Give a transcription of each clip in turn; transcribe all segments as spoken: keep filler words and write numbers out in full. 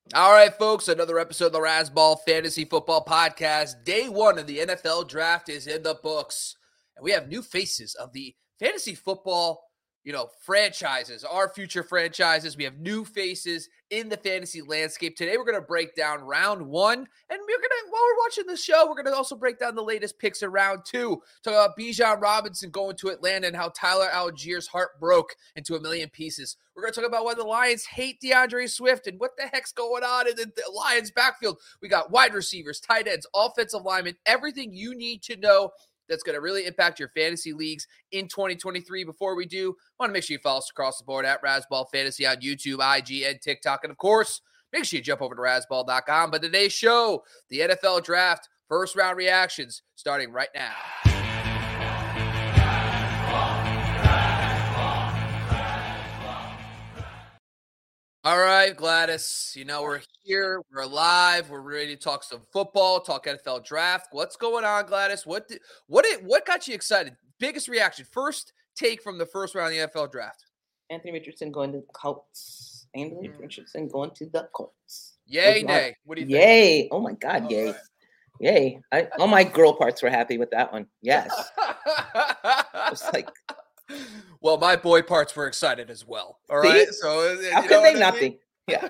All right, folks, another episode of the Razzball Fantasy Football Podcast. Day one of the N F L Draft is in the books, and we have new faces of the fantasy football, you know, franchises, our future franchises. We have new faces in the fantasy landscape. Today, we're going to break down round one, and we're going to, while we're watching the show, we're going to also break down the latest picks in round two. Talk about Bijan Robinson going to Atlanta and how Tyler Allgeier's heart broke into a million pieces. We're going to talk about why the Lions hate DeAndre Swift and what the heck's going on in the, the Lions backfield. We got wide receivers, tight ends, offensive linemen, everything you need to know that's going to really impact your fantasy leagues in twenty twenty-three. Before we do, I want to make sure you follow us across the board at Razzball Fantasy on YouTube, I G, and TikTok. And of course, make sure you jump over to razzball dot com. But today's show, the N F L Draft, first round reactions, starting right now. All right, Gladys, you know, we're here, we're alive, we're ready to talk some football, talk N F L Draft. What's going on, Gladys? What did, what did, what got you excited? Biggest reaction, first take from the first round of the N F L Draft. Anthony Richardson going to the Colts. Anthony mm. Richardson going to the Colts. Yay, nay. What do you yay. think? Yay. Oh, my God, all yay. Right. Yay. I, all my girl parts were happy with that one. Yes. It's like... Well, my boy parts were excited as well. All See? right. So how could they not be? Yeah.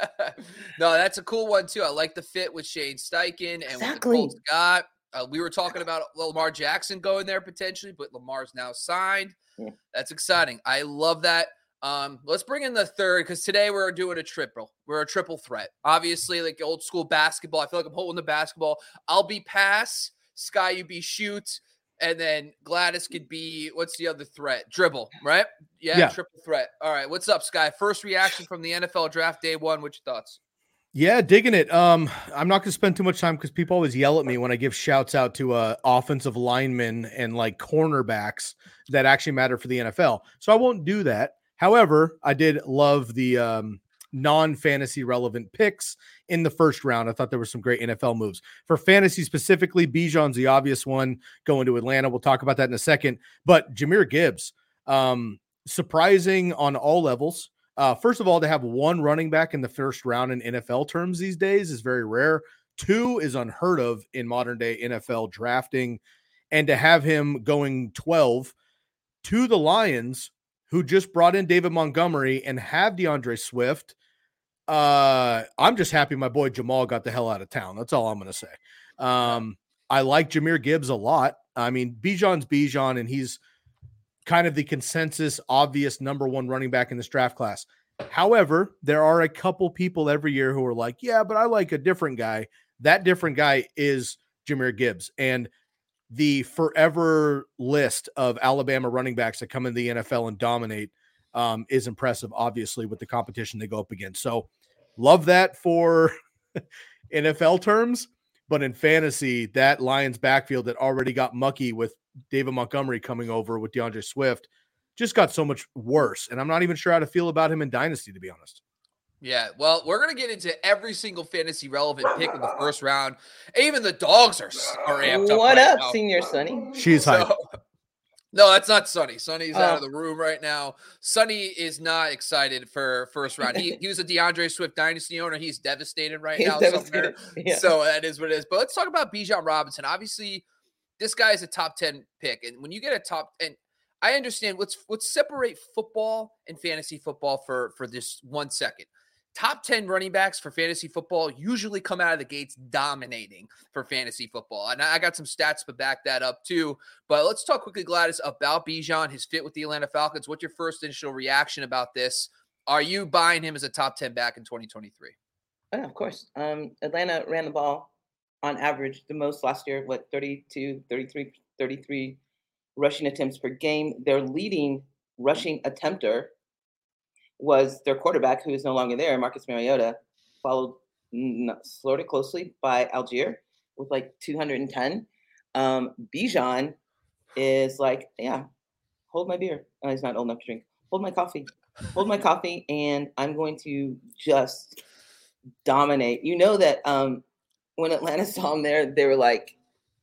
No, that's a cool one too. I like the fit with Shane Steichen and exactly. what the Colts got. Uh, we were talking about Lamar Jackson going there potentially, but Lamar's now signed. Yeah. That's exciting. I love that. Um, let's bring in the third because today we're doing a triple. We're a triple threat. Obviously, like old school basketball. I feel like I'm holding the basketball. I'll be pass. Sky, you be shoot. And then Gladys could be, what's the other threat? Dribble, right? Yeah, yeah, triple threat. All right, what's up, Sky? First reaction from the N F L Draft day one. What's your thoughts? Yeah, digging it. Um, I'm not going to spend too much time because people always yell at me when I give shouts out to uh, offensive linemen and like cornerbacks that actually matter for the N F L. So I won't do that. However, I did love the um, non-fantasy relevant picks in the first round. I thought there were some great N F L moves. For fantasy specifically, Bijan's the obvious one going to Atlanta. We'll talk about that in a second. But Jahmyr Gibbs, um, surprising on all levels. Uh, first of all, to have one running back in the first round in N F L terms these days is very rare. Two is unheard of in modern day N F L drafting. And to have him going twelve to the Lions, who just brought in David Montgomery and have DeAndre Swift, Uh, I'm just happy my boy Jamal got the hell out of town. That's all I'm going to say. Um, I like Jahmyr Gibbs a lot. I mean, Bijan's Bijan, and he's kind of the consensus, obvious number one running back in this draft class. However, there are a couple people every year who are like, yeah, but I like a different guy. That different guy is Jahmyr Gibbs. And the forever list of Alabama running backs that come in the N F L and dominate Um, is impressive, obviously, with the competition they go up against. So love that for N F L terms, but in fantasy, that Lions backfield that already got mucky with David Montgomery coming over with DeAndre Swift just got so much worse. And I'm not even sure how to feel about him in Dynasty, to be honest. Yeah, well, we're going to get into every single fantasy relevant pick in the first round. Even the dogs are, are amped up. What right up, now. Senior Sonny? She's so, hyped. No, that's not Sonny. Sonny's Oh. out of the room right now. Sonny is not excited for first round. He, he was a DeAndre Swift dynasty owner. He's devastated right He's now devastated. somewhere. Yeah. So that is what it is. But let's talk about Bijan Robinson. Obviously, this guy is a top ten pick. And when you get a top – and I understand. Let's let's separate football and fantasy football for, for this one second. Top ten running backs for fantasy football usually come out of the gates dominating for fantasy football. And I got some stats to back that up too. But let's talk quickly, Gladys, about Bijan, his fit with the Atlanta Falcons. What's your first initial reaction about this? Are you buying him as a top ten back in twenty twenty-three? Oh, yeah, of course. Um, Atlanta ran the ball on average the most last year, what, thirty-two, thirty-three, thirty-three rushing attempts per game. Their leading rushing attempter was their quarterback, who is no longer there, Marcus Mariota, followed sort of closely by Allgeier with like two hundred ten. Um, Bijan is like, yeah, hold my beer. Oh, he's not old enough to drink. Hold my coffee. Hold my coffee, and I'm going to just dominate. You know that um, when Atlanta saw him there, they were like,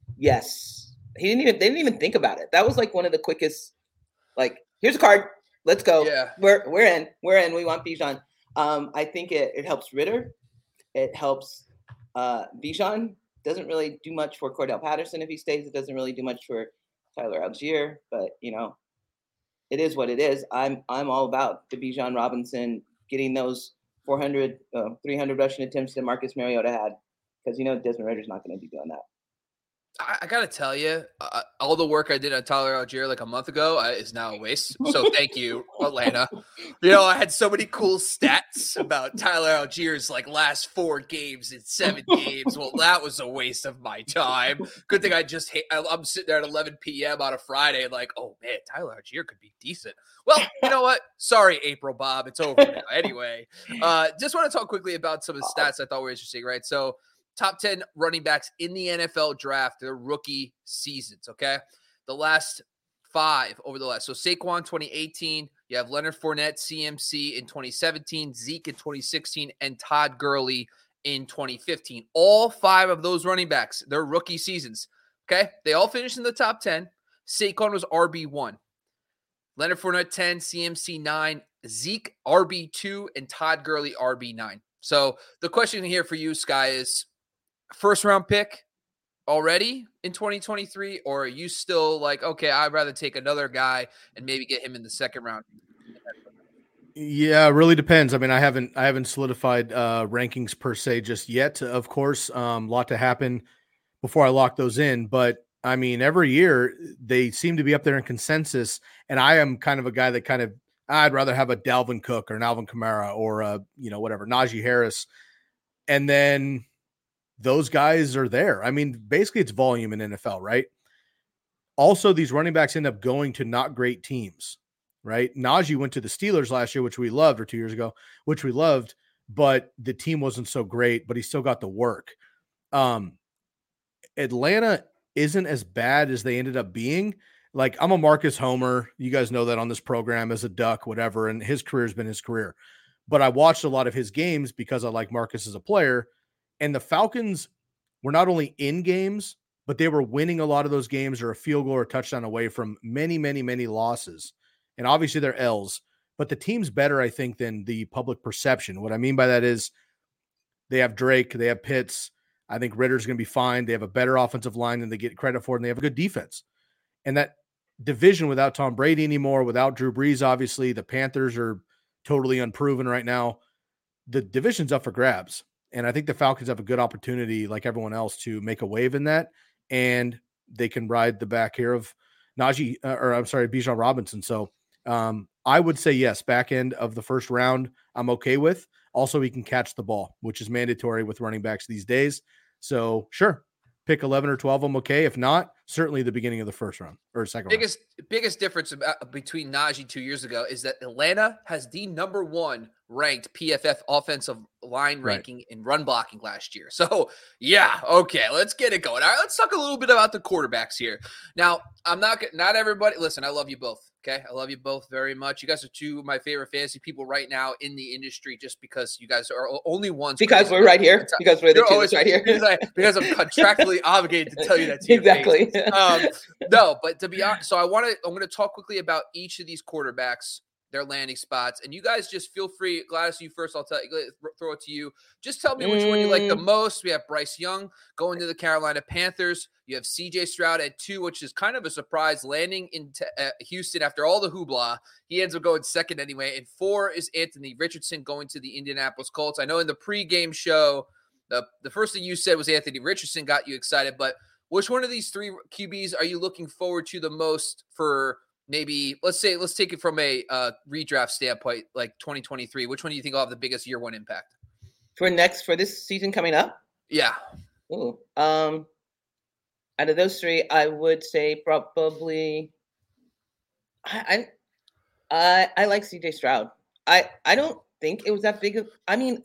yes. He didn't even, they didn't even think about it. That was like one of the quickest, like, here's a card. Let's go. Yeah. We're we're in. We're in. We want Bijan. Um, I think it, it helps Ritter It helps uh, Bijan. Doesn't really do much for Cordell Patterson if he stays. It doesn't really do much for Tyler Algier. But, you know, it is what it is. I'm I'm all about the Bijan Robinson getting those four hundred, uh, three hundred rushing attempts that Marcus Mariota had, because, you know, Desmond Ridder's not going to be doing that. I, I got to tell you, uh, all the work I did on Tyler Algier like a month ago uh, is now a waste. So thank you, Atlanta. You know, I had so many cool stats about Tyler Algier's like last four games in seven games. Well, that was a waste of my time. Good thing I just hate, I, I'm sitting there at eleven p.m. on a Friday and like, oh man, Tyler Algier could be decent. Well, you know what? Sorry, April Bob. It's over now. Anyway, uh, just want to talk quickly about some of the stats I thought were interesting, right? So top ten running backs in the N F L draft, their rookie seasons, okay? The last five over the last. So Saquon, twenty eighteen. You have Leonard Fournette, C M C in twenty seventeen, Zeke in twenty sixteen, and Todd Gurley in twenty fifteen. All five of those running backs, their rookie seasons, okay? They all finished in the top ten. Saquon was R B one. Leonard Fournette, ten, C M C, nine, Zeke, R B two, and Todd Gurley, R B nine. So the question here for you, Sky, is first round pick already in twenty twenty-three, or are you still like, okay, I'd rather take another guy and maybe get him in the second round? Yeah, it really depends. I mean, I haven't I haven't solidified uh, rankings per se just yet. Of course, a um, lot to happen before I lock those in. But I mean, every year they seem to be up there in consensus, and I am kind of a guy that kind of I'd rather have a Dalvin Cook or an Alvin Kamara or a you know whatever Najee Harris, and then those guys are there. I mean, basically it's volume in N F L, right? Also, these running backs end up going to not great teams, right? Najee went to the Steelers last year, which we loved, or two years ago, which we loved, but the team wasn't so great, but he still got the work. Um, Atlanta isn't as bad as they ended up being. Like, I'm a Marcus Homer. You guys know that on this program as a Duck, whatever, and his career has been his career. But I watched a lot of his games because I like Marcus as a player. And the Falcons were not only in games, but they were winning a lot of those games or a field goal or a touchdown away from many, many, many losses. And obviously they're L's, but the team's better, I think, than the public perception. What I mean by that is they have Drake, they have Pitts. I think Ritter's going to be fine. They have a better offensive line than they get credit for, and they have a good defense. And that division without Tom Brady anymore, without Drew Brees, obviously, the Panthers are totally unproven right now. The division's up for grabs. And I think the Falcons have a good opportunity, like everyone else, to make a wave in that. And they can ride the back here of Najee, uh, or I'm sorry, Bijan Robinson. So um, I would say yes, back end of the first round, I'm okay with. Also, he can catch the ball, which is mandatory with running backs these days. So sure, pick eleven or twelve. I'm okay. If not, certainly the beginning of the first round or second biggest, round. Biggest difference about, between Najee two years ago is that Atlanta has the number one ranked P F F offensive line ranking right. in run blocking last year. So yeah, okay, let's get it going. All right, let's talk a little bit about the quarterbacks here. Now, I'm not not everybody. Listen, I love you both. Okay, I love you both very much. You guys are two of my favorite fantasy people right now in the industry, just because you guys are only ones. Because we're right here. Because we're the two always right here. Because, I, because I'm contractually obligated to tell you that. To exactly. Um, no, but to be honest, so I want to. I'm going to talk quickly about each of these quarterbacks, their landing spots, and you guys just feel free. Gladys, you first. I'll tell you, throw it to you. Just tell me which mm. one you like the most. We have Bryce Young going to the Carolina Panthers. You have C J Stroud at two, which is kind of a surprise, landing in t- uh, Houston after all the hoopla. He ends up going second anyway. And four is Anthony Richardson going to the Indianapolis Colts. I know in the pregame show, the, the first thing you said was Anthony Richardson got you excited, but which one of these three Q Bs are you looking forward to the most for maybe, let's say, let's take it from a uh, redraft standpoint, like twenty twenty-three. Which one do you think will have the biggest year one impact? For next, for this season coming up? Yeah. Ooh, um, out of those three, I would say probably I I, I like C J Stroud. I, I don't think it was that big of, I mean,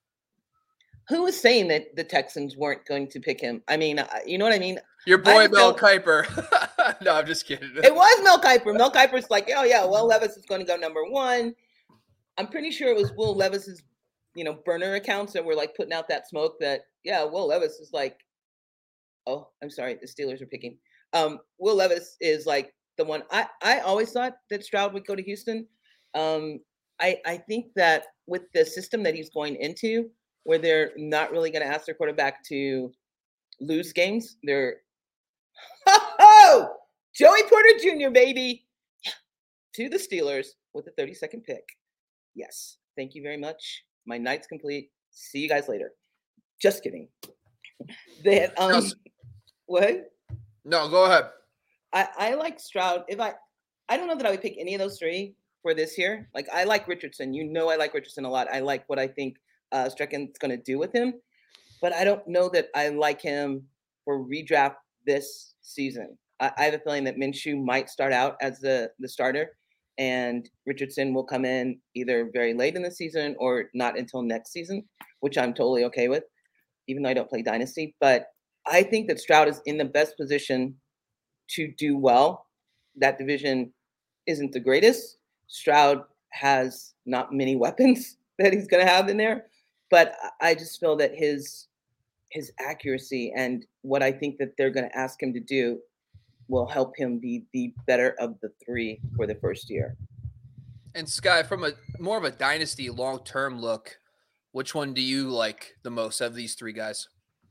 who was saying that the Texans weren't going to pick him? I mean, you know what I mean? Your boy Mel Kiper. No, I'm just kidding. It was Mel Kiper. Mel Kiper's like, oh yeah, Will Levis is going to go number one. I'm pretty sure it was Will Levis's, you know, burner accounts that were like putting out that smoke that, yeah, Will Levis is like, oh, I'm sorry, the Steelers are picking. Um, Will Levis is like the one. I, I always thought that Stroud would go to Houston. Um, I, I think that with the system that he's going into, where they're not really going to ask their quarterback to lose games. They're, oh, Joey Porter Junior, baby, to the Steelers with the thirty-second pick. Yes, thank you very much. My night's complete. See you guys later. Just kidding. They, um, what? No, go ahead. I, I like Stroud. If I, I don't know that I would pick any of those three for this year. Like, I like Richardson. You know, I like Richardson a lot. I like what I think uh, Strecken's going to do with him, but I don't know that I like him for redraft this season. I, I have a feeling that Minshew might start out as the, the starter, and Richardson will come in either very late in the season or not until next season, which I'm totally okay with, even though I don't play Dynasty. But I think that Stroud is in the best position to do well. That division isn't the greatest. Stroud has not many weapons that he's going to have in there, but I just feel that his his accuracy and what I think that they're going to ask him to do will help him be the better of the three for the first year. And Sky, from a more of a dynasty long-term look, which one do you like the most of these three guys?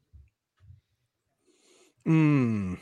Hmm.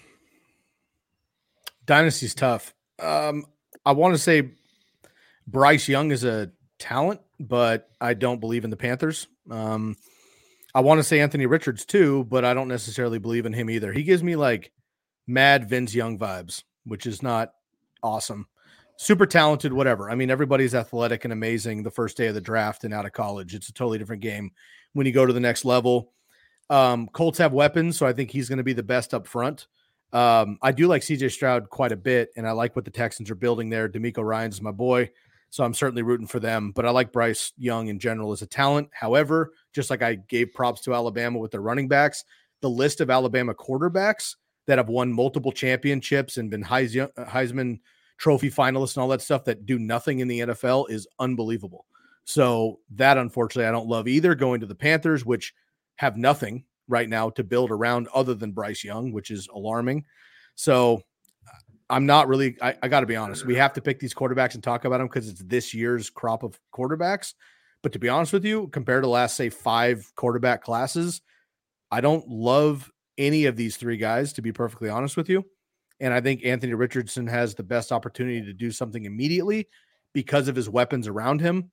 Dynasty's tough. Um, I want to say Bryce Young is a talent, but I don't believe in the Panthers. Um, I want to say Anthony Richards too, but I don't necessarily believe in him either. He gives me like mad Vince Young vibes, which is not awesome. Super talented, whatever. I mean, everybody's athletic and amazing the first day of the draft and out of college. It's a totally different game when you go to the next level. Um, Colts have weapons, so I think he's going to be the best up front. Um, I do like C J Stroud quite a bit, and I like what the Texans are building there. D'Amico Ryans is my boy, so I'm certainly rooting for them. But I like Bryce Young in general as a talent. However, just like I gave props to Alabama with their running backs, the list of Alabama quarterbacks that have won multiple championships and been Heisman Trophy finalists and all that stuff that do nothing in the N F L is unbelievable. So that, unfortunately, I don't love either. Going to the Panthers, which have nothing right now to build around other than Bryce Young, which is alarming. So I'm not really, I, I got to be honest. We have to pick these quarterbacks and talk about them because it's this year's crop of quarterbacks. But to be honest with you, compared to the last, say, five quarterback classes, I don't love any of these three guys, to be perfectly honest with you. And I think Anthony Richardson has the best opportunity to do something immediately because of his weapons around him.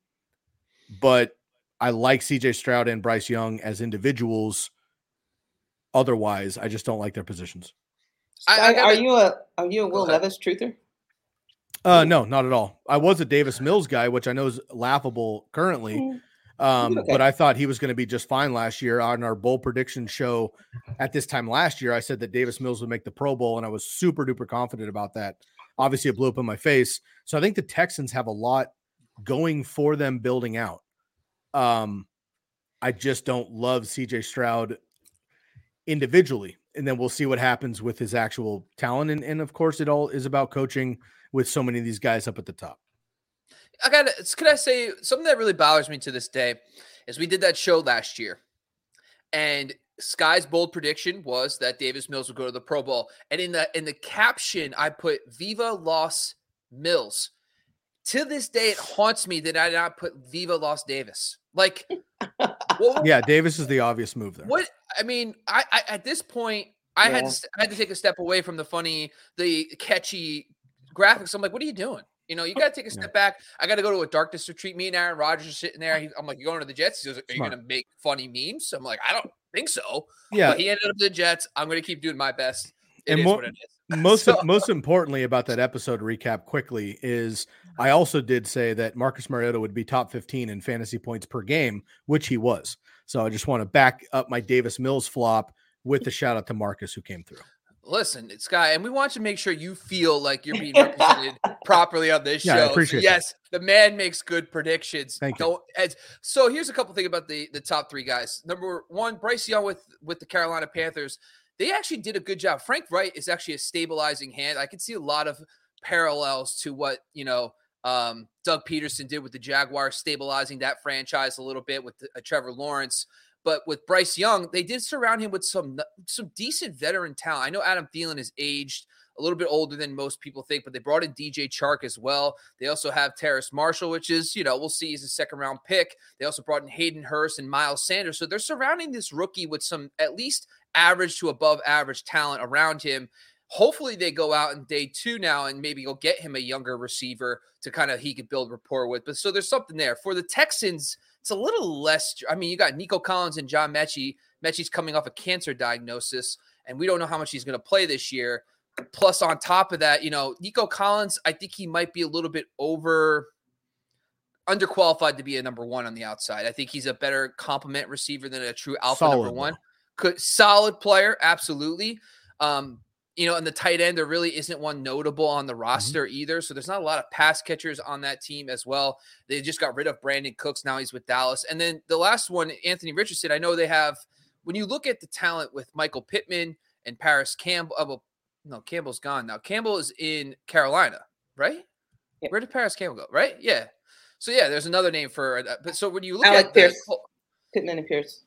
But I like C J Stroud and Bryce Young as individuals. Otherwise, I just don't like their positions. I, I gotta, are you a are you a Will Levis truther? Uh, no, not at all. I was a Davis Mills guy, which I know is laughable currently. Um, okay. But I thought he was going to be just fine last year. On our bowl prediction show at this time last year, I said that Davis Mills would make the Pro Bowl, and I was super duper confident about that. Obviously, it blew up in my face. So I think the Texans have a lot going for them building out. Um, I just don't love C J Stroud individually, and then we'll see what happens with his actual talent. And, and of course, it all is about coaching with so many of these guys up at the top. I got to, could I say something that really bothers me to this day is we did that show last year, and Sky's bold prediction was that Davis Mills would go to the Pro Bowl. And in the, in the caption, I put Viva Los Mills. To this day, it haunts me that I did not put Viva Los Davis. Like, what, yeah, Davis is the obvious move there. What, I mean, I, I at this point, I yeah. had to, I had to take a step away from the funny, the catchy graphics. I'm like, what are you doing? You know, you got to take a step yeah. back. I got to go to a darkness retreat. Me and Aaron Rodgers are sitting there. He, I'm like, you going to the Jets? He goes, are you going to make funny memes? I'm like, I don't think so. Yeah. But he ended up the Jets. I'm going to keep doing my best. It and is mo- what it is. Most so, most importantly about that episode recap quickly is I also did say that Marcus Mariota would be top fifteen in fantasy points per game, which he was. So I just want to back up my Davis Mills flop with the shout out to Marcus who came through. Listen, it's Sky, and we want to make sure you feel like you're being represented properly on this yeah, show. I appreciate so yes, that. The man makes good predictions. Thank Don't, you. As, so here's a couple things about the, the top three guys. Number one, Bryce Young with, with the Carolina Panthers. They actually did a good job. Frank Wright is actually a stabilizing hand. I can see a lot of parallels to what, you know, um, Doug Peterson did with the Jaguars, stabilizing that franchise a little bit with the, uh, Trevor Lawrence. But with Bryce Young, they did surround him with some some decent veteran talent. I know Adam Thielen is aged a little bit older than most people think, but they brought in D J Chark as well. They also have Terrace Marshall, which is, you know, we'll see, he's a second round pick. They also brought in Hayden Hurst and Miles Sanders. So they're surrounding this rookie with some at least average to above average talent around him. Hopefully they go out in day two now and maybe go get him a younger receiver to kind of he could build rapport with. But so there's something there. For the Texans, it's a little less. I mean, you got Nico Collins and John Mechie. Mechie's coming off a cancer diagnosis, and we don't know how much he's going to play this year. Plus, on top of that, you know, Nico Collins, I think he might be a little bit over underqualified to be a number one on the outside. I think he's a better complement receiver than a true alpha solid, number one. Could, solid player, absolutely. Um, You know, and the tight end, there really isn't one notable on the roster mm-hmm. either. So there's not a lot of pass catchers on that team as well. They just got rid of Brandon Cooks. Now he's with Dallas. And then the last one, Anthony Richardson, I know they have, when you look at the talent with Michael Pittman and Paris Campbell, oh, well, no, Campbell's gone now. Campbell is in Carolina, right? Yeah. Where did Paris Campbell go? Right? Yeah. So, yeah, there's another name for that. But so when you look Alec at Pierce. The, Pittman and Pierce.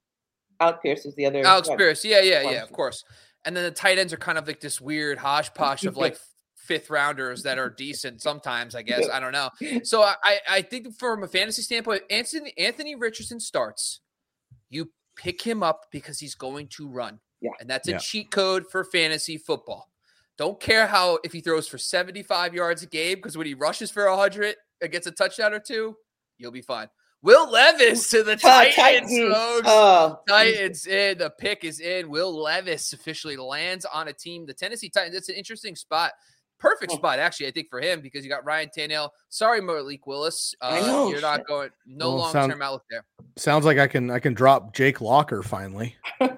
Alec Pierce is the other. Alex one. Pierce. Yeah, yeah, yeah, of course. And then the tight ends are kind of like this weird hodgepodge of like fifth rounders that are decent sometimes, I guess. I don't know. So I, I think from a fantasy standpoint, Anthony Anthony Richardson starts. You pick him up because he's going to run. Yeah. And that's a yeah. cheat code for fantasy football. Don't care how if he throws for seventy-five yards a game, because when he rushes for one hundred and gets a touchdown or two, you'll be fine. Will Levis to the Titans, uh, Titans. folks. Oh. Titans in. The pick is in. Will Levis officially lands on a team. The Tennessee Titans, it's an interesting spot. Perfect spot, actually, I think, for him, because you got Ryan Tannehill. Sorry, Malik Willis. Uh, I know. You're not going – no well, long-term sound, outlook there. Sounds like I can I can drop Jake Locker finally.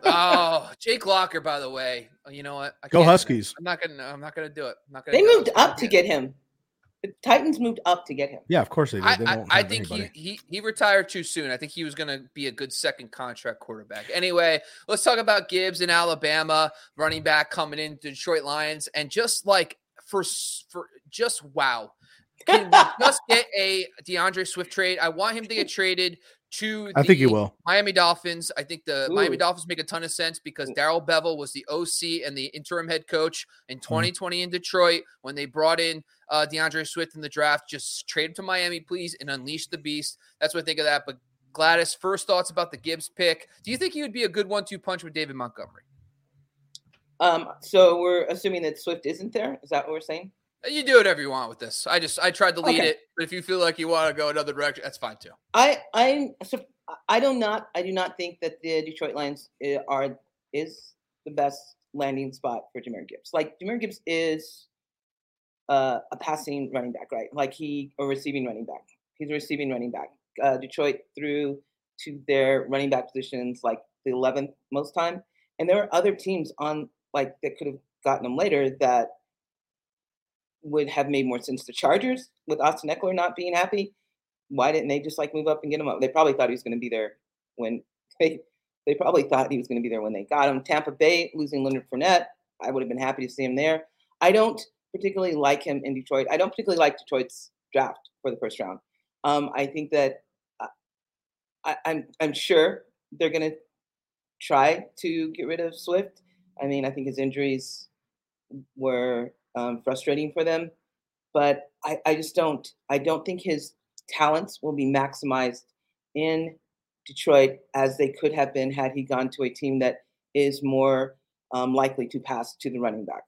Oh, Jake Locker, by the way. You know what? I Go Huskies. I'm not going to I'm not gonna do it. I'm not gonna they moved it. up to get him. The Titans moved up to get him. Yeah, of course they did. They I, I, I think he, he he retired too soon. I think he was going to be a good second contract quarterback. Anyway, let's talk about Gibbs in Alabama, running back coming in Detroit Lions, and just like for for just wow, can we just get a DeAndre Swift trade? I want him to get traded to I think he will. Miami Dolphins. I think the Ooh. Miami Dolphins make a ton of sense because Darrell Bevell was the O C and the interim head coach in twenty twenty mm. in Detroit when they brought in uh, DeAndre Swift in the draft. Just trade him to Miami, please, and unleash the beast. That's what I think of that. But Gladys, first thoughts about the Gibbs pick. Do you think he would be a good one two punch with David Montgomery? Um, so we're assuming that Swift isn't there. Is that what we're saying? You do whatever you want with this. I just I tried to lead okay. it, but if you feel like you want to go another direction, that's fine too. I I so I do not I do not think that the Detroit Lions are is the best landing spot for Jahmyr Gibbs. Like Jahmyr Gibbs is uh, a passing running back, right? Like he a receiving running back. He's a receiving running back. Uh, Detroit threw to their running back positions like the eleventh most time, and there are other teams on like that could have gotten him later that would have made more sense. The Chargers, with Austin Eckler not being happy, why didn't they just like move up and get him up? They probably thought he was going to be there when they they probably thought he was going to be there when they got him. Tampa Bay losing Leonard Fournette, I would have been happy to see him there. I don't particularly like him in Detroit. I don't particularly like Detroit's draft for the first round. Um, I think that uh, I, I'm I'm sure they're going to try to get rid of Swift. I mean, I think his injuries were um, frustrating for them, but I, I just don't. I don't think his talents will be maximized in Detroit as they could have been had he gone to a team that is more um, likely to pass to the running back.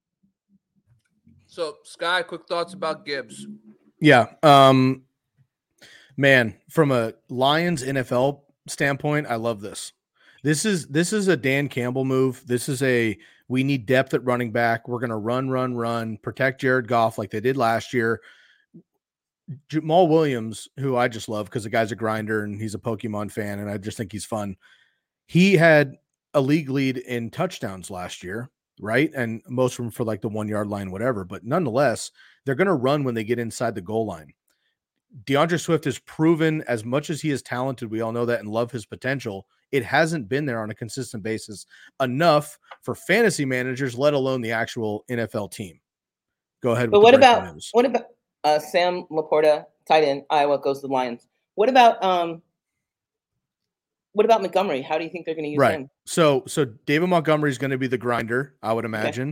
So, Sky, quick thoughts about Gibbs. Yeah. Um, man, from a Lions N F L standpoint, I love this. This is this is a Dan Campbell move. This is a we need depth at running back. We're going to run, run, run, protect Jared Goff like they did last year. Jamal Williams, who I just love because the guy's a grinder and he's a Pokemon fan, and I just think he's fun. He had a league lead in touchdowns last year, right? And most of them for like the one-yard line, whatever. But nonetheless, they're going to run when they get inside the goal line. DeAndre Swift has proven, as much as he is talented, we all know that and love his potential, it hasn't been there on a consistent basis enough for fantasy managers, let alone the actual N F L team. Go ahead. But what about, news. what about uh, Sam Laporta, tight end, Iowa, goes to the Lions? What about um, what about Montgomery? How do you think they're going to use right. him? So, so David Montgomery is going to be the grinder, I would imagine. Okay.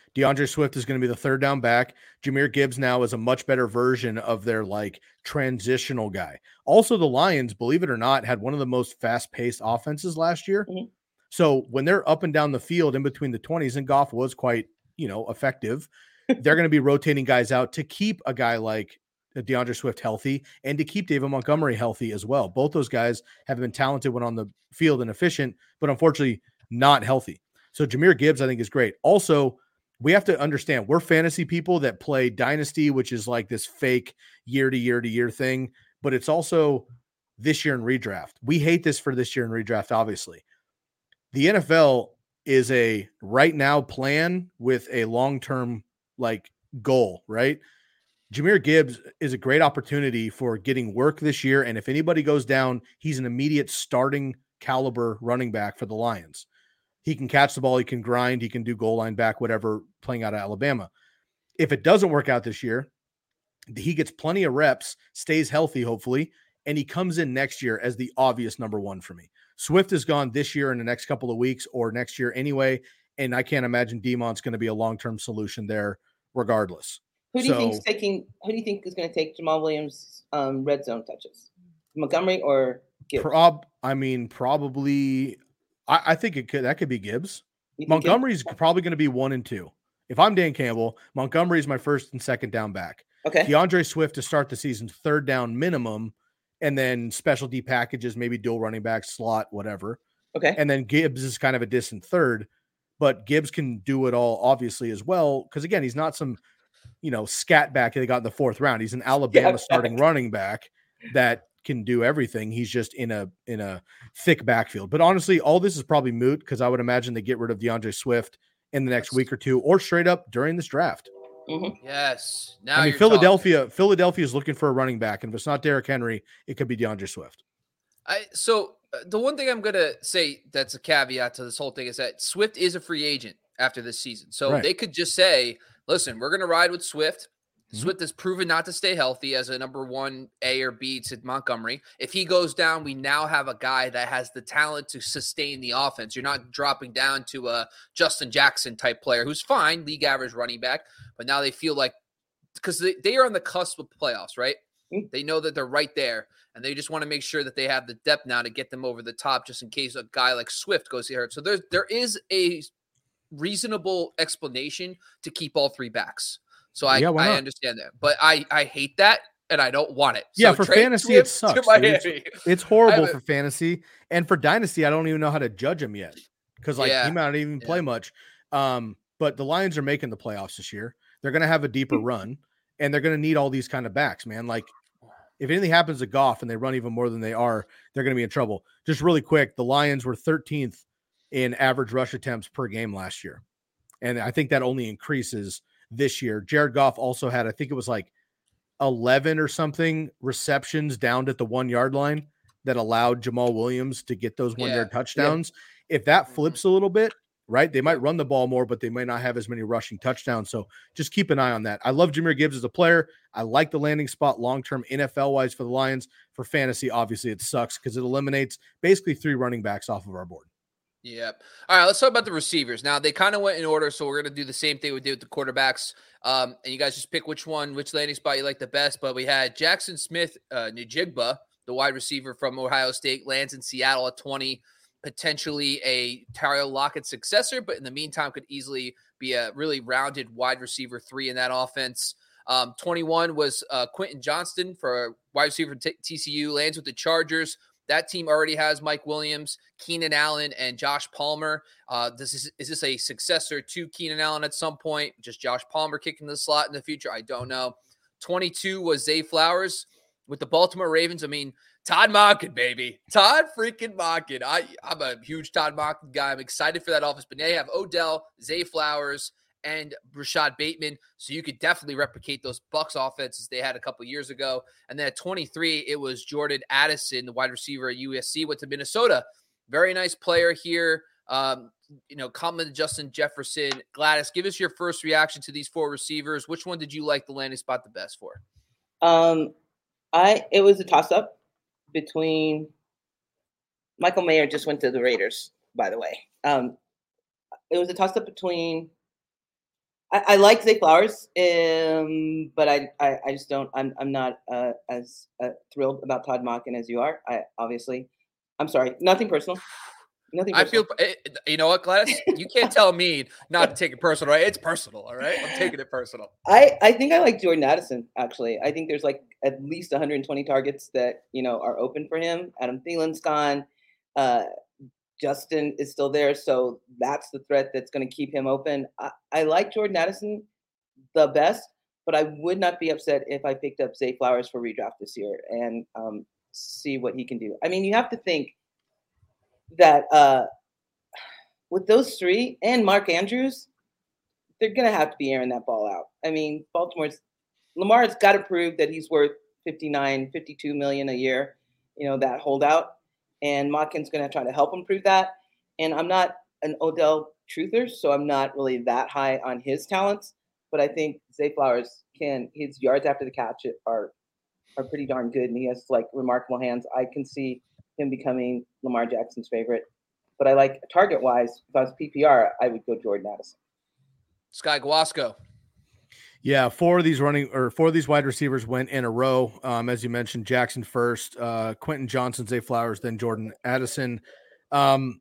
DeAndre Swift is going to be the third down back. Jahmyr Gibbs now is a much better version of their like transitional guy. Also, the Lions, believe it or not, had one of the most fast-paced offenses last year. Mm-hmm. So when they're up and down the field in between the twenties, and Goff was quite, you know, effective, they're going to be rotating guys out to keep a guy like DeAndre Swift healthy and to keep David Montgomery healthy as well. Both those guys have been talented when on the field and efficient, but unfortunately not healthy. So Jahmyr Gibbs, I think, is great. Also, we have to understand we're fantasy people that play Dynasty, which is like this fake year to year to year thing, but it's also this year in redraft. We hate this for this year in redraft, obviously. The N F L is a right now plan with a long-term like goal, right? Jahmyr Gibbs is a great opportunity for getting work this year. And if anybody goes down, he's an immediate starting caliber running back for the Lions. He can catch the ball. He can grind. He can do goal line back, whatever, playing out of Alabama. If it doesn't work out this year, he gets plenty of reps, stays healthy, hopefully, and he comes in next year as the obvious number one for me. Swift is gone this year in the next couple of weeks or next year anyway, and I can't imagine Demon's going to be a long-term solution there regardless. Who do you So, think is taking? Who do you think is going to take Jamal Williams' um, red zone touches? Montgomery or Gibbs? Prob, I mean, probably. I, I think it could. That could be Gibbs. Montgomery's Gibbs? Probably going to be one and two. If I'm Dan Campbell, Montgomery's my first and second down back. Okay. DeAndre Swift to start the season, third down minimum, and then specialty packages, maybe dual running back, slot, whatever. Okay. And then Gibbs is kind of a distant third, but Gibbs can do it all, obviously, as well. Because again, he's not some, you know, scat back they got in the fourth round. He's an Alabama yeah, starting running back that can do everything. He's just in a in a thick backfield. But honestly, all this is probably moot because I would imagine they get rid of DeAndre Swift in the next week or two, or straight up during this draft. Mm-hmm. Yes. Now I mean, you're Philadelphia. talking. Philadelphia is looking for a running back, and if it's not Derrick Henry, it could be DeAndre Swift. I so uh, the one thing I'm gonna say that's a caveat to this whole thing is that Swift is a free agent after this season, so Right. they could just say, "Listen, we're gonna ride with Swift." Mhm. Swift has proven not to stay healthy as a number one A or B to Montgomery. If he goes down, we now have a guy that has the talent to sustain the offense. You're not dropping down to a Justin Jackson type player who's fine, league average running back, but now they feel like because they, they are on the cusp of playoffs, right? Mm-hmm. They know that they're right there, and they just want to make sure that they have the depth now to get them over the top just in case a guy like Swift goes hurt. So there's, there is a reasonable explanation to keep all three backs. So I, Yeah, why I not? understand that, but I, I hate that and I don't want it. Yeah, So for trade fantasy, Swift it sucks, to dude. Miami. It's, it's horrible I- for fantasy, and for dynasty, I don't even know how to judge him yet because like Yeah. he might not even play Yeah. much. Um, but the Lions are making the playoffs this year. They're going to have a deeper run, and they're going to need all these kind of backs, man. Like if anything happens to Goff and they run even more than they are, they're going to be in trouble. Just really quick, the Lions were thirteenth in average rush attempts per game last year, and I think that only increases this year. Jared Goff also had, I think it was like eleven or something receptions down at the one yard line that allowed Jamal Williams to get those one Yeah. yard touchdowns. If that Mhm. flips a little bit, right, they might run the ball more, but they might not have as many rushing touchdowns. So just keep an eye on that. I love Jahmyr Gibbs as a player. I like the landing spot long-term N F L wise for the Lions. For fantasy, obviously it sucks because it eliminates basically three running backs off of our board. Yep. All right, let's talk about the receivers. Now, they kind of went in order, so we're going to do the same thing we did with the quarterbacks. Um, and you guys just pick which one, which landing spot you like the best. But we had Jackson Smith, uh, Njigba, the wide receiver from Ohio State, lands in Seattle at twenty, potentially a Tyler Lockett successor, but in the meantime could easily be a really rounded wide receiver three in that offense. Um, twenty-one was uh, Quentin Johnston for wide receiver from T- TCU, lands with the Chargers. That team already has Mike Williams, Keenan Allen, and Josh Palmer. Uh, this is is this a successor to Keenan Allen at some point? Just Josh Palmer kicking the slot in the future? I don't know. twenty-two was Zay Flowers with the Baltimore Ravens. I mean, Todd Monken, baby. Todd freaking Monken. I, I'm a huge Todd Monken guy. I'm excited for that offense. But they have Odell, Zay Flowers, and Rashad Bateman. So you could definitely replicate those Bucs offenses they had a couple years ago. And then at twenty-three, it was Jordan Addison, the wide receiver at U S C, went to Minnesota. Very nice player here. Um, you know, compliment Justin Jefferson. Gladys, give us your first reaction to these four receivers. Which one did you like the landing spot the best for? Um, I it was a toss-up between Michael Mayer just went to the Raiders, by the way. Um, it was a toss-up between I, I like Zay Flowers, um, but I, I, I just don't. I'm I'm not uh, as uh, thrilled about Todd Monken as you are. I obviously, I'm sorry, nothing personal. Nothing I personal. feel, you know what, Gladys? You can't tell me not to take it personal, right? It's personal, all right? I'm taking it personal. I, I think I like Jordan Addison, actually. I think there's like at least one hundred twenty targets that, you know, are open for him. Adam Thielen's gone. Uh, Justin is still there. So that's the threat that's going to keep him open. I, I like Jordan Addison the best, but I would not be upset if I picked up Zay Flowers for redraft this year and um, see what he can do. I mean, you have to think that uh, with those three and Mark Andrews, they're going to have to be airing that ball out. I mean, Baltimore's Lamar's got to prove that he's worth fifty-nine, fifty-two million a year, you know, that holdout. And Monken's going to try to help him prove that. And I'm not an Odell truther, so I'm not really that high on his talents. But I think Zay Flowers can, his yards after the catch are are pretty darn good. And he has like remarkable hands. I can see him becoming Lamar Jackson's favorite. But I like target wise, if I was P P R, I would go Jordan Addison. Sky Guasco. Yeah, four of these running or four of these wide receivers went in a row. Um, as you mentioned, Jackson first, uh, Quentin Johnson, Zay Flowers, then Jordan Addison. Um,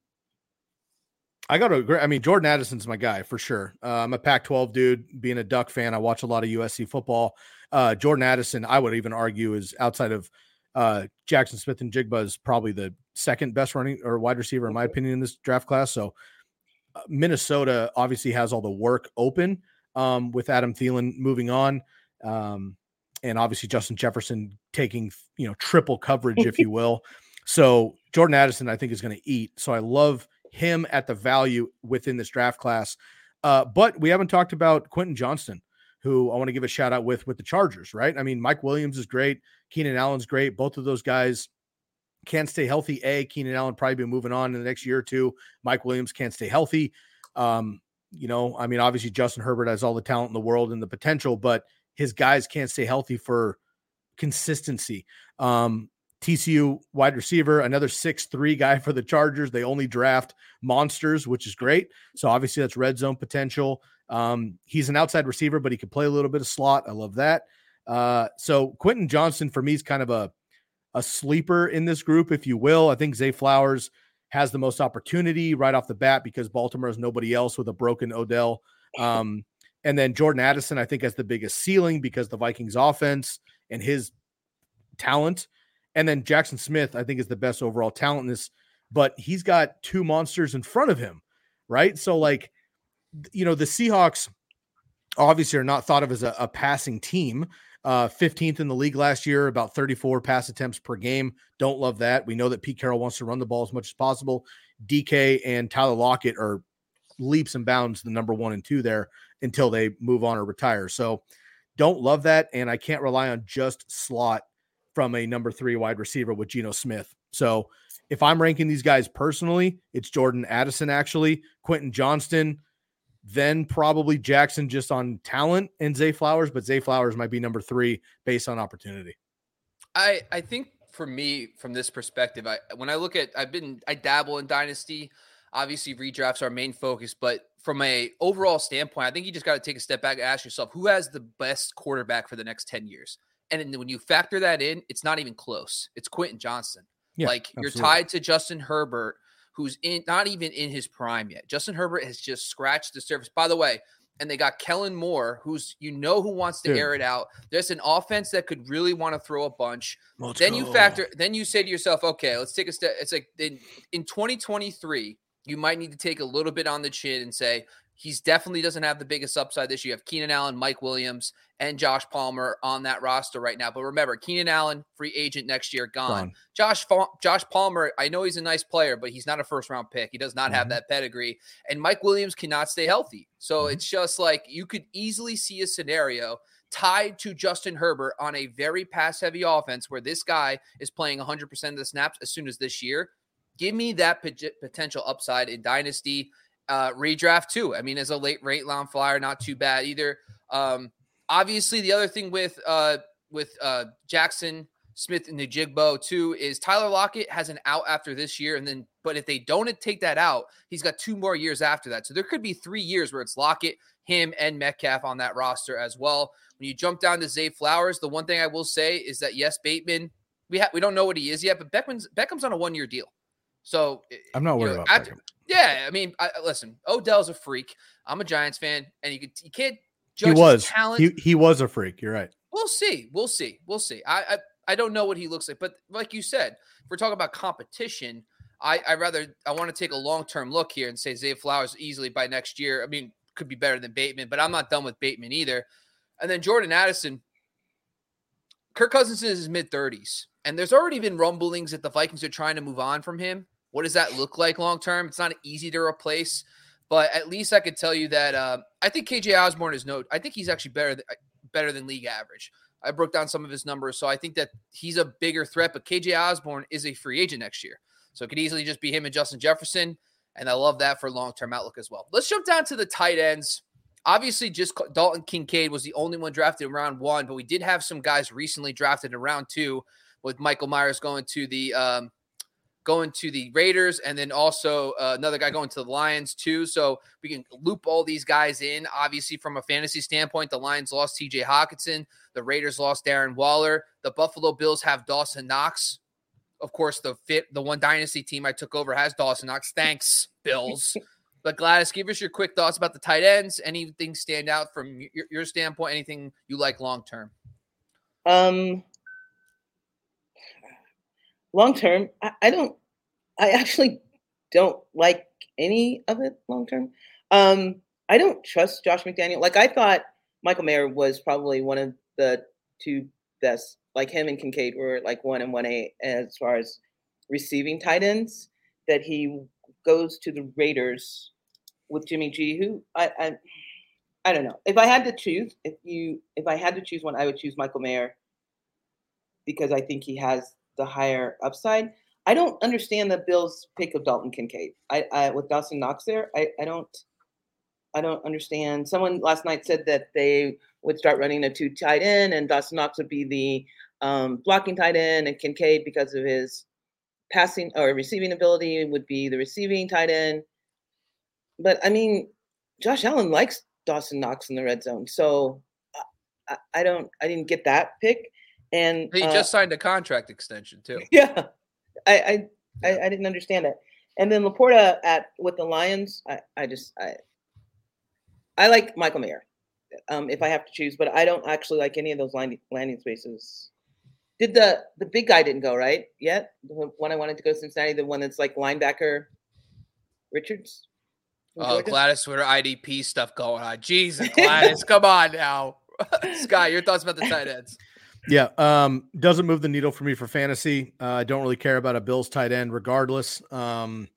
I got to agree. I mean, Jordan Addison's my guy for sure. Uh, I'm a Pac twelve dude. Being a Duck fan, I watch a lot of U S C football. Uh, Jordan Addison, I would even argue, is outside of uh, Jackson Smith and Jigba, is probably the second best running or wide receiver in my opinion in this draft class. So uh, Minnesota obviously has all the work open. Um, with Adam Thielen moving on, um, and obviously Justin Jefferson taking, you know, triple coverage, if you will. So Jordan Addison, I think, is going to eat. So I love him at the value within this draft class. Uh, but we haven't talked about Quentin Johnston, who I want to give a shout out with with the Chargers, right? I mean, Mike Williams is great. Keenan Allen's great. Both of those guys can't stay healthy. A, Keenan Allen probably be moving on in the next year or two. Mike Williams can't stay healthy. Um, You know, I mean, obviously Justin Herbert has all the talent in the world and the potential, but his guys can't stay healthy for consistency. Um, T C U wide receiver, another six three guy for the Chargers. They only draft monsters, which is great. So obviously that's red zone potential. Um, he's an outside receiver, but he can play a little bit of slot. I love that. Uh, so Quentin Johnston for me is kind of a, a sleeper in this group, if you will. I think Zay Flowers has the most opportunity right off the bat because Baltimore has nobody else with a broken Odell. Um, and then Jordan Addison, I think, has the biggest ceiling because the Vikings offense and his talent. And then Jackson Smith, I think, is the best overall talent in this, but he's got two monsters in front of him, right? So, like, you know, the Seahawks obviously are not thought of as a, a passing team. Uh, fifteenth in the league last year, about thirty-four pass attempts per game. Don't love that. We know that Pete Carroll wants to run the ball as much as possible. D K and Tyler Lockett are leaps and bounds the number one and two there until they move on or retire. So don't love that. And I can't rely on just slot from a number three wide receiver with Geno Smith. So if I'm ranking these guys personally, it's Jordan Addison, actually, Quentin Johnston, then probably Jackson just on talent and Zay Flowers, but Zay Flowers might be number three based on opportunity. I, I think for me, from this perspective, I when I look at, I've been, I dabble in Dynasty. Obviously, redrafts are our main focus, but from a overall standpoint, I think you just got to take a step back and ask yourself, who has the best quarterback for the next ten years? And then when you factor that in, it's not even close. It's Quentin Johnston. Yeah, like absolutely. You're tied to Justin Herbert, who's in not even in his prime yet. Justin Herbert has just scratched the surface. By the way, and they got Kellen Moore, who's, you know, who wants to Dude. air it out. There's an offense that could really want to throw a bunch. Let's then go. you factor, then you say to yourself, okay, let's take a step. It's like in, in twenty twenty-three, you might need to take a little bit on the chin and say, he's definitely doesn't have the biggest upside this year. You have Keenan Allen, Mike Williams, and Josh Palmer on that roster right now. But remember, Keenan Allen, free agent next year, gone. gone. Josh Josh Palmer, I know he's a nice player, but he's not a first-round pick. He does not mm-hmm. have that pedigree. And Mike Williams cannot stay healthy. So mm-hmm. it's just like you could easily see a scenario tied to Justin Herbert on a very pass-heavy offense where this guy is playing one hundred percent of the snaps as soon as this year. Give me that p- potential upside in Dynasty. Uh, redraft too. I mean, as a late rate round flyer, not too bad either. Um, obviously, the other thing with uh, with uh, Jackson Smith and Njigbo too is Tyler Lockett has an out after this year. And then, but if they don't take that out, he's got two more years after that. So there could be three years where it's Lockett, him, and Metcalf on that roster as well. When you jump down to Zay Flowers, the one thing I will say is that yes, Bateman, we ha- we don't know what he is yet, but Beckman's Beckham's on a one-year deal. So I'm not worried you know, about after, yeah, I mean, I, listen, Odell's a freak. I'm a Giants fan, and you, could, you can't judge he was. his talent. He, he was a freak. You're right. We'll see. We'll see. We'll see. I, I I don't know what he looks like, but like you said, if we're talking about competition, I I rather I want to take a long-term look here and say Zay Flowers easily by next year. I mean, could be better than Bateman, but I'm not done with Bateman either. And then Jordan Addison, Kirk Cousins is in his mid-thirties, and there's already been rumblings that the Vikings are trying to move on from him. What does that look like long-term? It's not easy to replace, but at least I could tell you that uh, I think K J Osborne is no. I think he's actually better than, better than league average. I broke down some of his numbers, so I think that he's a bigger threat, but K J Osborne is a free agent next year. So it could easily just be him and Justin Jefferson, and I love that for long-term outlook as well. Let's jump down to the tight ends. Obviously, just Dalton Kincaid was the only one drafted in round one, but we did have some guys recently drafted in round two, with Michael Myers going to the um, going to the Raiders, and then also uh, another guy going to the Lions too. So we can loop all these guys in. Obviously, from a fantasy standpoint, the Lions lost T J Hockenson. The Raiders lost Darren Waller. The Buffalo Bills have Dawson Knox. Of course, the fit, the one dynasty team I took over has Dawson Knox. Thanks, Bills. But Gladys, give us your quick thoughts about the tight ends. Anything stand out from your, your standpoint? Anything you like long-term? Um, long-term, I, I don't, I actually don't like any of it long-term. Um, I don't trust Josh McDaniel. Like, I thought Michael Mayer was probably one of the two best, like him and Kincaid were like one and one A as far as receiving tight ends, that he goes to the Raiders with Jimmy G, who I, I, I don't know. If I had to choose, if you, if I had to choose one, I would choose Michael Mayer because I think he has the higher upside. I don't understand the Bills' pick of Dalton Kincaid. I, I with Dawson Knox there, I, I don't, I don't understand. Someone last night said that they would start running a two tight end, and Dawson Knox would be the um, blocking tight end, and Kincaid, because of his passing or receiving ability, would be the receiving tight end. But I mean, Josh Allen likes Dawson Knox in the red zone, so I, I don't, I didn't get that pick. And he uh, just signed a contract extension too. Yeah, I I, I I didn't understand it. And then Laporta at with the Lions, I, I just I I like Michael Mayer, um, if I have to choose, but I don't actually like any of those landing landing spaces. Did the the big guy didn't go right yet? The one I wanted to go to Cincinnati, the one that's like linebacker, Richards. Oh, Gladys with her I D P stuff going on. Jesus, Gladys, come on now. Sky, your thoughts about the tight ends? Yeah, um, doesn't move the needle for me for fantasy. Uh, I don't really care about a Bills tight end regardless. Um,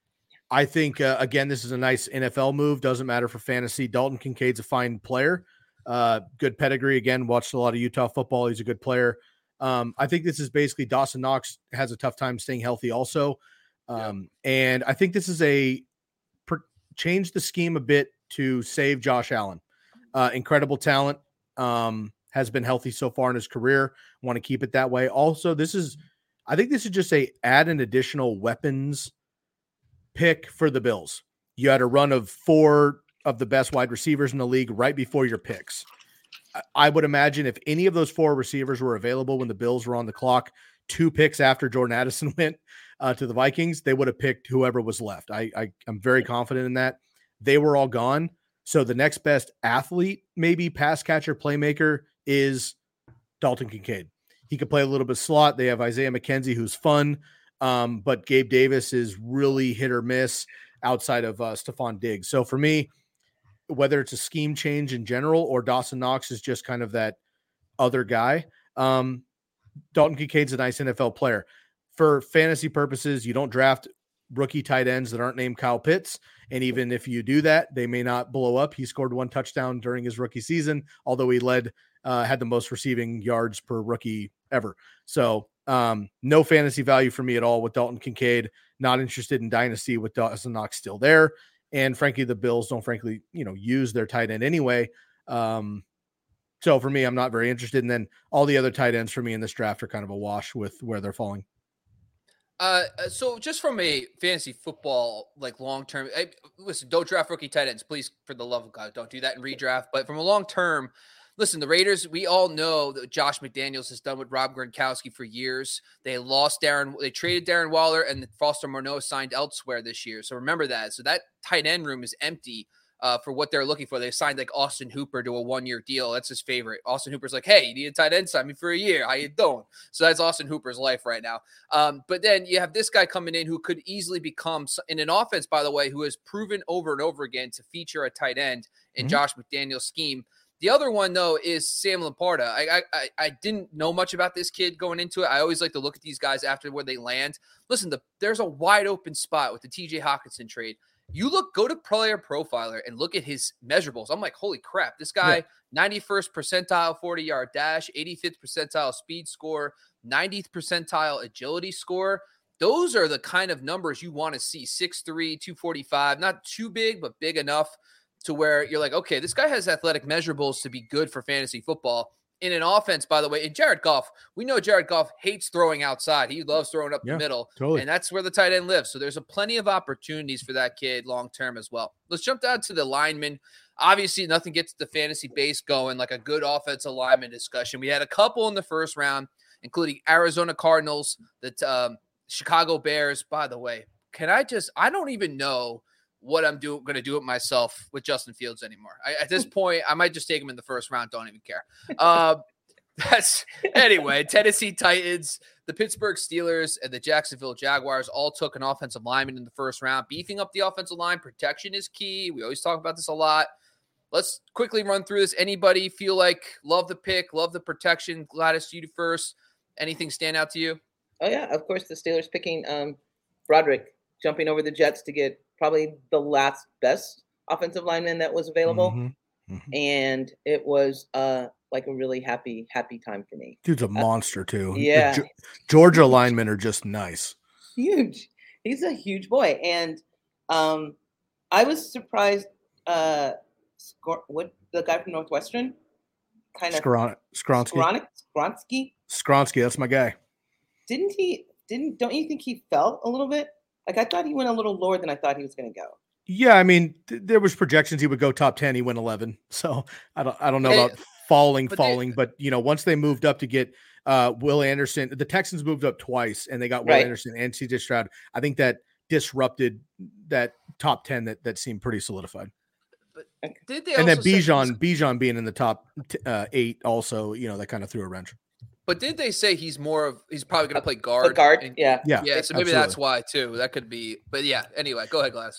I think, uh, again, this is a nice N F L move. Doesn't matter for fantasy. Dalton Kincaid's a fine player. Uh, good pedigree. Again, watched a lot of Utah football. He's a good player. Um, I think this is basically Dawson Knox has a tough time staying healthy also. Um, yeah. And I think this is a per, change the scheme a bit to save Josh Allen. Uh, incredible talent. Um, has been healthy so far in his career. Want to keep it that way. Also, this is, I think this is just a add an additional weapons pick for the Bills. You had a run of four of the best wide receivers in the league right before your picks. I would imagine if any of those four receivers were available when the Bills were on the clock, two picks after Jordan Addison went uh, to the Vikings, they would have picked whoever was left. I, I, I'm very confident in that. They were all gone. So the next best athlete, maybe pass catcher, playmaker, is Dalton Kincaid. He could play a little bit slot. They have Isaiah McKenzie, who's fun, um, but Gabe Davis is really hit or miss outside of uh, Stephon Diggs. So for me, whether it's a scheme change in general or Dawson Knox is just kind of that other guy, um, Dalton Kincaid's a nice N F L player. For fantasy purposes, you don't draft rookie tight ends that aren't named Kyle Pitts. And even if you do that, they may not blow up. He scored one touchdown during his rookie season, although he led, uh, had the most receiving yards per rookie ever. So um, no fantasy value for me at all with Dalton Kincaid. Not interested in dynasty with Dawson Knox still there. And frankly, the Bills don't frankly, you know, use their tight end anyway. Um, So for me, I'm not very interested. And then all the other tight ends for me in this draft are kind of a wash with where they're falling. Uh, so just from a fantasy football, like long-term, I, listen, don't draft rookie tight ends, please, for the love of God, don't do that in redraft. But from a long-term, listen, the Raiders, we all know that Josh McDaniels has done with Rob Gronkowski for years. They lost Darren, they traded Darren Waller, and Foster Moreau signed elsewhere this year. So remember that. So that tight end room is empty. Uh, for what they're looking for. They signed like Austin Hooper to a one-year deal. That's his favorite. Austin Hooper's like, hey, you need a tight end, sign me for a year. How you doing? So that's Austin Hooper's life right now. Um, but then you have this guy coming in who could easily become in an offense, by the way, who has proven over and over again to feature a tight end in mm-hmm. Josh McDaniel's scheme. The other one, though, is Sam Laporta. I, I I didn't know much about this kid going into it. I always like to look at these guys after where they land. Listen, the, there's a wide open spot with the T J Hockenson trade. You look, go to Player Profiler and look at his measurables. I'm like, holy crap, this guy, yeah. ninety-first percentile forty-yard dash, eighty-fifth percentile speed score, ninetieth percentile agility score. Those are the kind of numbers you want to see. six three, two forty-five, not too big, but big enough to where you're like, okay, this guy has athletic measurables to be good for fantasy football. In an offense, by the way, and Jared Goff, we know Jared Goff hates throwing outside. He loves throwing up yeah, the middle, totally. And that's where the tight end lives. So there's a plenty of opportunities for that kid long-term as well. Let's jump down to the linemen. Obviously, nothing gets the fantasy base going like a good offensive lineman discussion. We had a couple in the first round, including Arizona Cardinals, the um, Chicago Bears. By the way, can I just – I don't even know – what I'm do, going to do it myself with Justin Fields anymore. I, at this point, I might just take him in the first round. Don't even care. Uh, that's anyway, Tennessee Titans, the Pittsburgh Steelers, and the Jacksonville Jaguars all took an offensive lineman in the first round. Beefing up the offensive line, protection is key. We always talk about this a lot. Let's quickly run through this. Anybody feel like love the pick, love the protection? Gladys, you first. Anything stand out to you? Oh, yeah. Of course, the Steelers picking um, Broderick, jumping over the Jets to get probably the last best offensive lineman that was available. Mm-hmm. Mm-hmm. And it was uh, like a really happy, happy time for me. Dude's a monster uh, too. Yeah. The G- Georgia linemen are just nice. Huge. He's a huge boy. And um, I was surprised. Uh, Skor- what the guy from Northwestern? Kind of Skron- Skronsky. Skron- Skronsky. Skronsky. That's my guy. Didn't he, didn't, don't you think he fell a little bit? Like, I thought he went a little lower than I thought he was going to go. Yeah, I mean, th- there was projections he would go top ten. He went eleven. So I don't, I don't know about falling, but falling, they, but you know, once they moved up to get uh, Will Anderson, the Texans moved up twice, and they got Will right. Anderson and C J Stroud. I think that disrupted that top ten that that seemed pretty solidified. But did they? And then Bijan, Bijan being in the top t- uh, eight, also, you know, that kind of threw a wrench. But did they say he's more of he's probably going to play guard? A guard, and, yeah, yeah, yeah. So maybe absolutely. That's why too. That could be. But yeah. Anyway, go ahead, Gladys.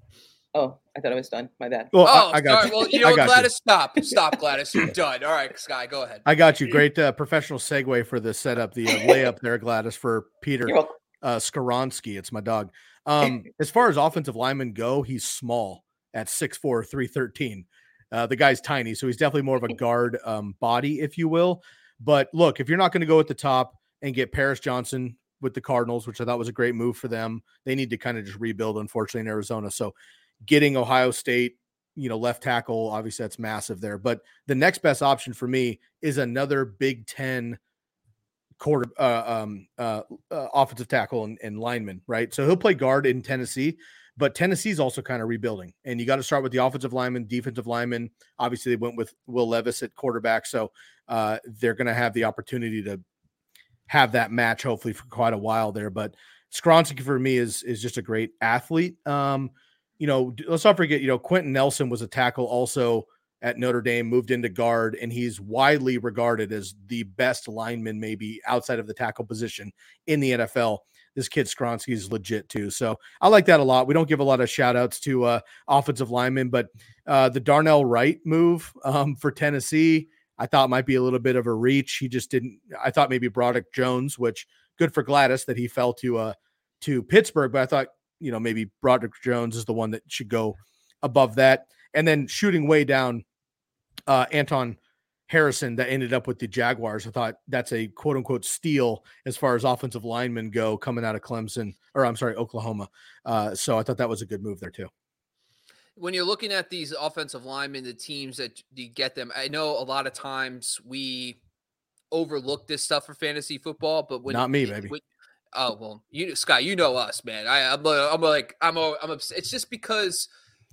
Oh, I thought I was done. My bad. Well, oh, I, I got sorry. you. Well, you know, what, Gladys, you. stop, stop, Gladys. You're done. All right, Sky, go ahead. I got you. Great uh, professional segue for the setup, the uh, layup there, Gladys, for Peter uh, Skoronsky. It's my dog. Um, as far as offensive linemen go, he's small at six four, three thirteen. Uh, the guy's tiny, so he's definitely more of a guard um, body, if you will. But look, if you're not going to go at the top and get Paris Johnson with the Cardinals, which I thought was a great move for them, they need to kind of just rebuild, unfortunately, in Arizona. So getting Ohio State, you know, left tackle, obviously that's massive there. But the next best option for me is another Big Ten quarter uh, um, uh, uh, offensive tackle and, and lineman, right? So he'll play guard in Tennessee. But Tennessee's also kind of rebuilding, and you got to start with the offensive lineman, defensive lineman. Obviously, they went with Will Levis at quarterback, so uh, they're going to have the opportunity to have that match, hopefully, for quite a while there. But Skronsky for me is is just a great athlete. Um, you know, let's not forget, you know, Quentin Nelson was a tackle also at Notre Dame, moved into guard, and he's widely regarded as the best lineman maybe outside of the tackle position in the N F L. This kid Skronsky is legit too. So I like that a lot. We don't give a lot of shout outs to uh, offensive linemen, but uh, the Darnell Wright move um, for Tennessee, I thought might be a little bit of a reach. He just didn't, I thought maybe Broderick Jones, which good for Gladys that he fell to, uh, to Pittsburgh, but I thought, you know, maybe Broderick Jones is the one that should go above that. And then shooting way down uh, Anton Harrison that ended up with the Jaguars. I thought that's a quote unquote steal as far as offensive linemen go coming out of Clemson, or I'm sorry, Oklahoma. Uh, so I thought that was a good move there too. when you're looking at these offensive linemen, the teams that you get them, I know a lot of times we overlook this stuff for fantasy football, but when not me, baby. When, oh well, you Scott, you know us, man. I, I'm, I'm like, I'm, I'm upset. It's just because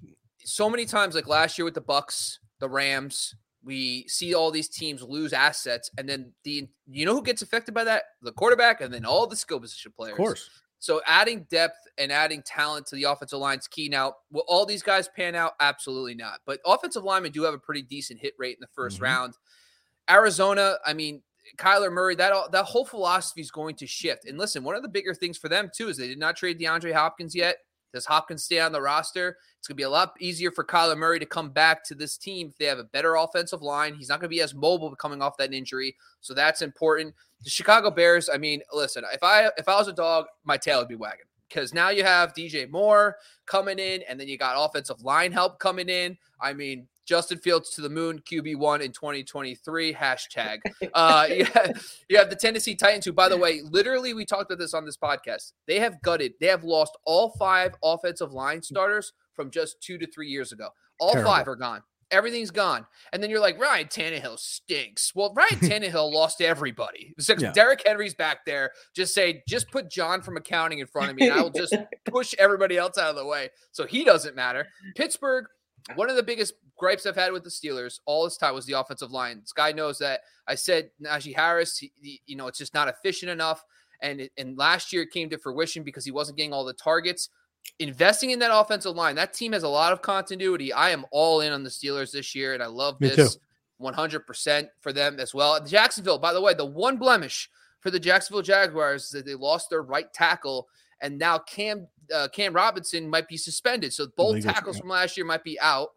so many times, like last year with the Bucks, the Rams, we see all these teams lose assets, and then the you know who gets affected by that? The quarterback, and then all the skill position players. Of course. So adding depth and adding talent to the offensive line is key. Now, will all these guys pan out? Absolutely not. But offensive linemen do have a pretty decent hit rate in the first mm-hmm. round. Arizona, I mean, Kyler Murray, that that whole philosophy is going to shift. And listen, one of the bigger things for them, too, is they did not trade DeAndre Hopkins yet. Does Hopkins stay on the roster? It's going to be a lot easier for Kyler Murray to come back to this team if they have a better offensive line. He's not going to be as mobile coming off that injury, so that's important. The Chicago Bears, I mean, listen, if I if I was a dog, my tail would be wagging because now you have D J Moore coming in, and then you got offensive line help coming in. I mean, Justin Fields to the moon, Q B one in twenty twenty-three, hashtag. Uh, you, have, you have the Tennessee Titans, who, by the way, literally, we talked about this on this podcast. They have gutted. They have lost all five offensive line starters from just two to three years ago. All Terrible. five are gone. Everything's gone. And then you're like, Ryan Tannehill stinks. Well, Ryan Tannehill lost everybody. Yeah. Derrick Henry's back there. Just say, just put John from accounting in front of me, and I will just push everybody else out of the way. So he doesn't matter. Pittsburgh, one of the biggest gripes I've had with the Steelers all this time was the offensive line. This guy knows that. I said Najee Harris, he, he, you know, it's just not efficient enough. And, it, and last year it came to fruition because he wasn't getting all the targets. Investing in that offensive line, that team has a lot of continuity. I am all in on the Steelers this year, and I love Me this too. one hundred percent for them as well. Jacksonville, by the way, the one blemish for the Jacksonville Jaguars is that they lost their right tackle, and now Cam uh, Cam Robinson might be suspended. So both Legal tackles from last year might be out.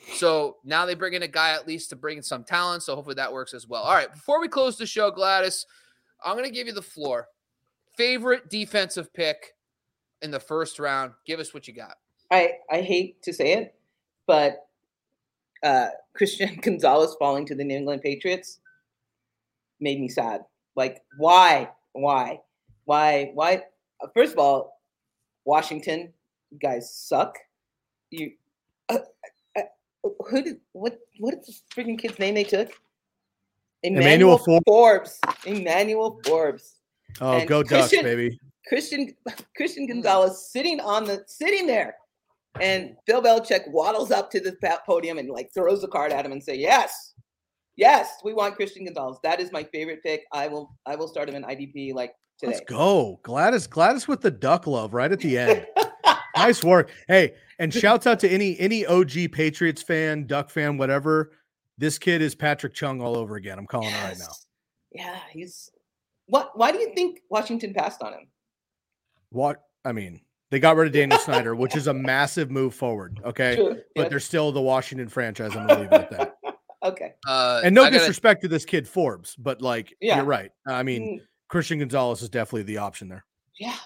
So now they bring in a guy at least to bring in some talent. So hopefully that works as well. All right, before we close the show, Gladys, I'm going to give you the floor. Favorite defensive pick in the first round? Give us what you got. I, I hate to say it, but uh, Christian Gonzalez falling to the New England Patriots made me sad. Like, why? Why? Why? Why? First of all, Washington, you guys suck. You, uh, uh, who did, what, what is this freaking kid's name they took? Emmanuel, Emmanuel Forbes. Emmanuel Forbes. Oh, and go Ducks, baby. Christian Christian Gonzalez sitting on the sitting there, and Bill Belichick waddles up to the podium and like throws the card at him and say, "Yes, yes, we want Christian Gonzalez. That is my favorite pick. I will I will start him in I D P like today." Let's go, Gladys. Gladys with the duck love right at the end. Nice work. Hey, and shouts out to any any O G Patriots fan, Duck fan, whatever. This kid is Patrick Chung all over again. I'm calling yes. it right now. Yeah, he's what? Why do you think Washington passed on him? What I mean, they got rid of Daniel Snyder, which is a massive move forward. Okay, True. but yeah. they're still the Washington franchise. I'm gonna leave it at that. Okay. Uh, and no gotta... disrespect to this kid Forbes, but like, yeah. you're right. I mean, mm. Christian Gonzalez is definitely the option there. Yeah.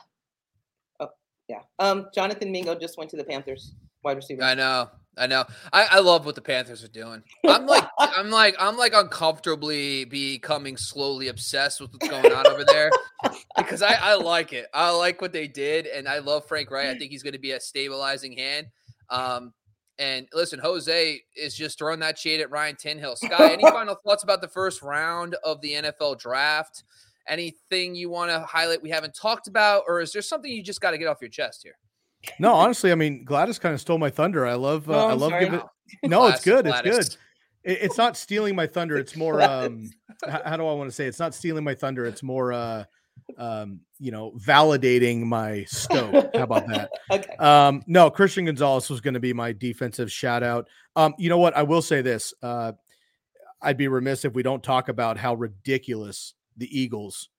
Oh, yeah. Um, Jonathan Mingo just went to the Panthers, wide receiver. I know. I know. I, I love what the Panthers are doing. I'm like, I'm like, I'm like uncomfortably becoming slowly obsessed with what's going on over there because I, I like it. I like what they did, and I love Frank Wright. I think he's going to be a stabilizing hand. Um, and listen, Jose is just throwing that shade at Ryan Tannehill. Sky, any final thoughts about the first round of the N F L draft? Anything you want to highlight we haven't talked about, or is there something you just got to get off your chest here? No, honestly, I mean, Gladys kind of stole my thunder. I love, uh, no, I love sorry. giving. No, it's good. It's Gladys. good. It, it's not stealing my thunder. It's more. Um, how, how do I want to say? It's not stealing my thunder. It's more. Uh, um, you know, validating my scope. How about that? Okay. Um, no, Christian Gonzalez was going to be my defensive shout out. Um, you know what? I will say this. Uh, I'd be remiss if we don't talk about how ridiculous the Eagles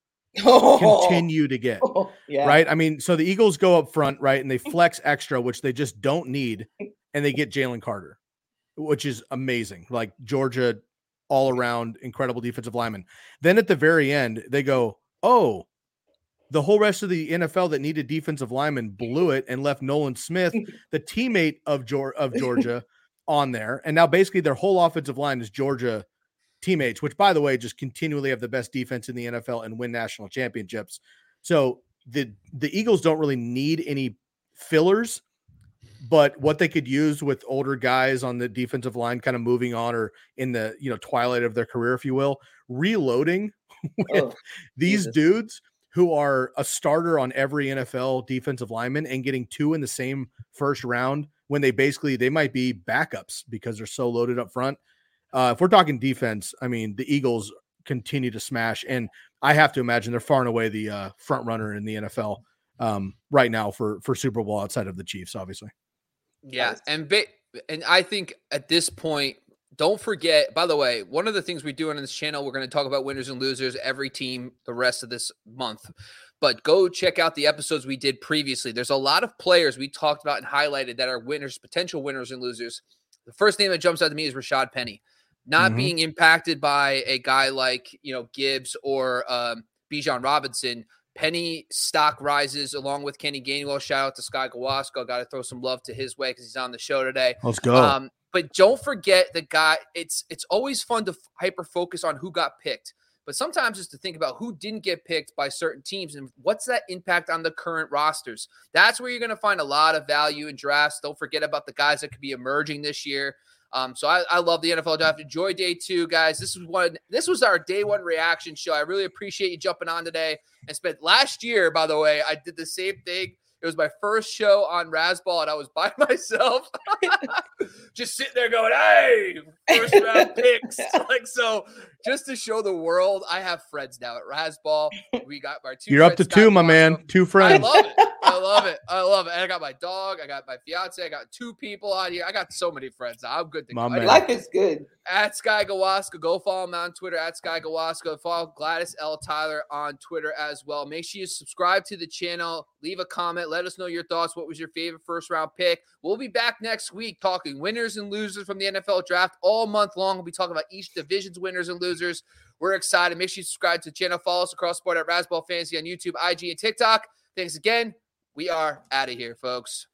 oh. continue to get, oh, yeah. right? I mean, so the Eagles go up front, right? And they flex extra, which they just don't need. And they get Jalen Carter, which is amazing. Like Georgia, all around incredible defensive lineman. Then at the very end, they go, oh, the whole rest of the N F L that needed defensive linemen blew it and left Nolan Smith, the teammate of, Georgia, of Georgia, on there. And now basically their whole offensive line is Georgia teammates, which, by the way, just continually have the best defense in the N F L and win national championships. So the the Eagles don't really need any fillers. but what they could use with older guys on the defensive line kind of moving on or in the, you know, twilight of their career, if you will, reloading with Oh, these Jesus. dudes who are a starter on every N F L defensive lineman and getting two in the same first round when they basically, they might be backups because they're so loaded up front. Uh, if we're talking defense, I mean, the Eagles continue to smash, and I have to imagine they're far and away the uh, front runner in the N F L um, right now for, for Super Bowl outside of the Chiefs, obviously. Yeah. And, ba- and I think at this point, don't forget, by the way, one of the things we do on this channel, we're going to talk about winners and losers, every team, the rest of this month. But go check out the episodes we did previously. There's a lot of players we talked about and highlighted that are winners, potential winners and losers. The first name that jumps out to me is Rashad Penny. Not mm-hmm. being impacted by a guy like, you know, Gibbs or um, Bijan Robinson. Penny stock rises along with Kenny Gainwell. Shout out to Sky Gawasko. Got to throw some love to his way because he's on the show today. Let's go. Um, but don't forget the guy. It's it's always fun to hyper focus on who got picked. But sometimes it's to think about who didn't get picked by certain teams and what's that impact on the current rosters. That's where you're going to find a lot of value in drafts. Don't forget about the guys that could be emerging this year. Um, so I, I love the N F L draft. Enjoy day two, guys. This was one. This was our day one reaction show. I really appreciate you jumping on today. And spent last year, by the way, I did the same thing. It was my first show on Razzball, and I was by myself, just sitting there going, "Hey, first round picks!" Like so, just to show the world, I have friends now at Razzball. We got our two. You're up to two, my man. Two friends. I love it. I love it. I love it. And I got my dog. I got my fiance. I got two people on here. I got so many friends. I'm good to my go. Man. Life is good. At Sky Gawaska, go follow him on Twitter at Sky Gawaska. Follow Gladys L. Tyler on Twitter as well. Make sure you subscribe to the channel. Leave a comment. Let us know your thoughts. What was your favorite first round pick? We'll be back next week talking winners and losers from the N F L draft all month long. We'll be talking about each division's winners and losers. We're excited. Make sure you subscribe to the channel. Follow us across the board at Razzball Fantasy on YouTube, I G, and TikTok. Thanks again. We are out of here, folks.